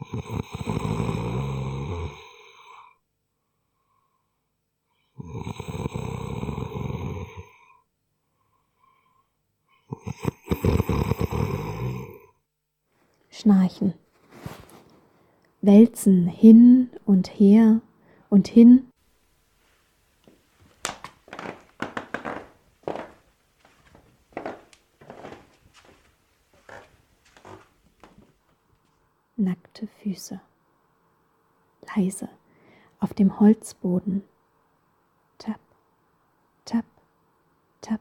Schnarchen. Wälzen hin und her und hin. Nackte Füße. Leise auf dem Holzboden. Tap, tap, tap.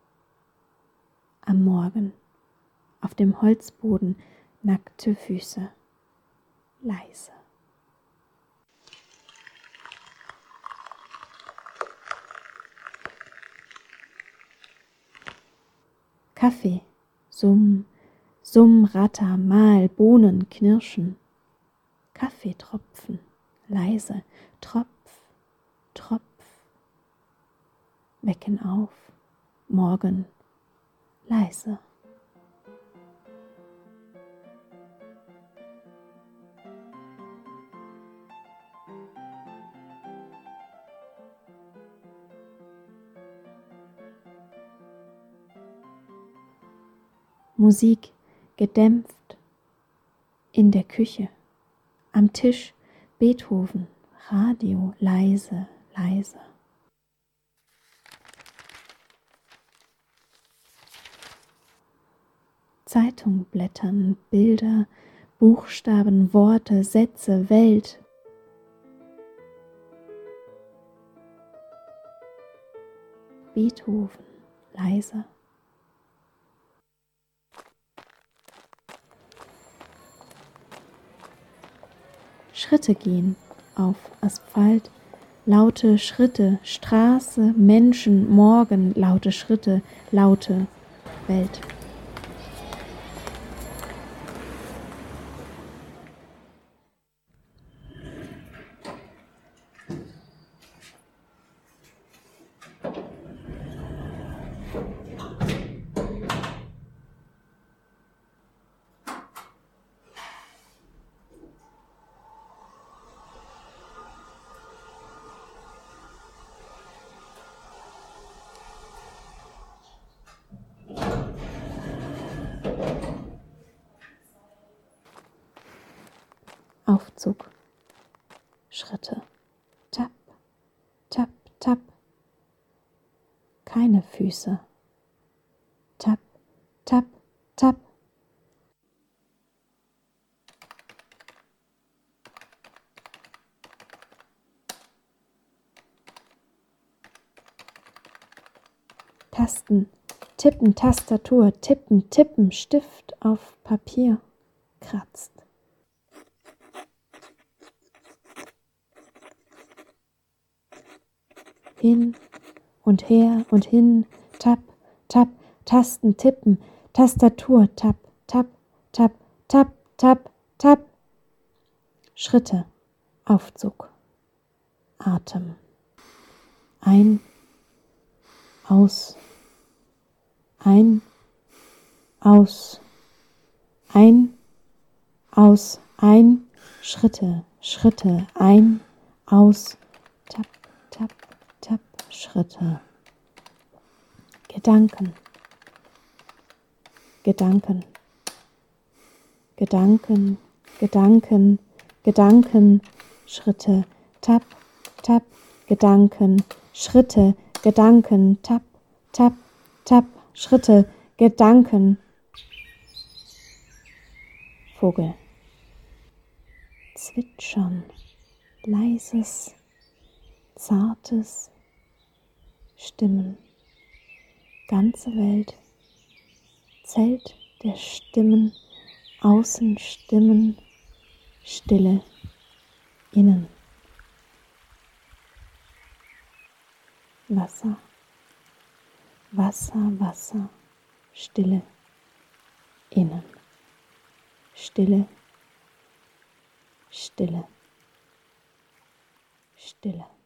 Am Morgen auf dem Holzboden nackte Füße. Leise. Kaffee. Summ, summ, ratter, mal, Bohnen knirschen. Kaffeetropfen. Leise. Tropf, tropf. Wecken auf. Morgen. Leise. Musik gedämpft in der Küche, am Tisch Beethoven, Radio leise, leise. Zeitung blättern, Bilder, Buchstaben, Worte, Sätze, Welt. Beethoven, leise. Schritte gehen auf Asphalt, laute Schritte, Straße, Menschen, Morgen, laute Schritte, laute Welt. Aufzug. Schritte. Tap, tap, tap. Keine Füße. Tap, tap, tap. Tasten, tippen, Tastatur, tippen, tippen, Stift auf Papier, kratzt. Hin und her und hin, tap, tap, Tasten, tippen, Tastatur, tap, tap, tap, tap, tap, tap. Schritte, Aufzug, Atem. Ein, aus, ein, aus, ein, aus, ein, Schritte, Schritte, ein, aus, tap, tap, tap, Schritte. Gedanken, Gedanken, Gedanken, Gedanken, Gedanken, Schritte, tap, tap, Gedanken, Schritte, Gedanken, tap, tap, tap, Schritte, Gedanken. Vogel. Zwitschern, leises, zartes Stimmen. Ganze Welt, Zelt der Stimmen, außen Stimmen, Stille, innen. Wasser, Wasser, Wasser, Stille, innen. Stille, Stille, Stille.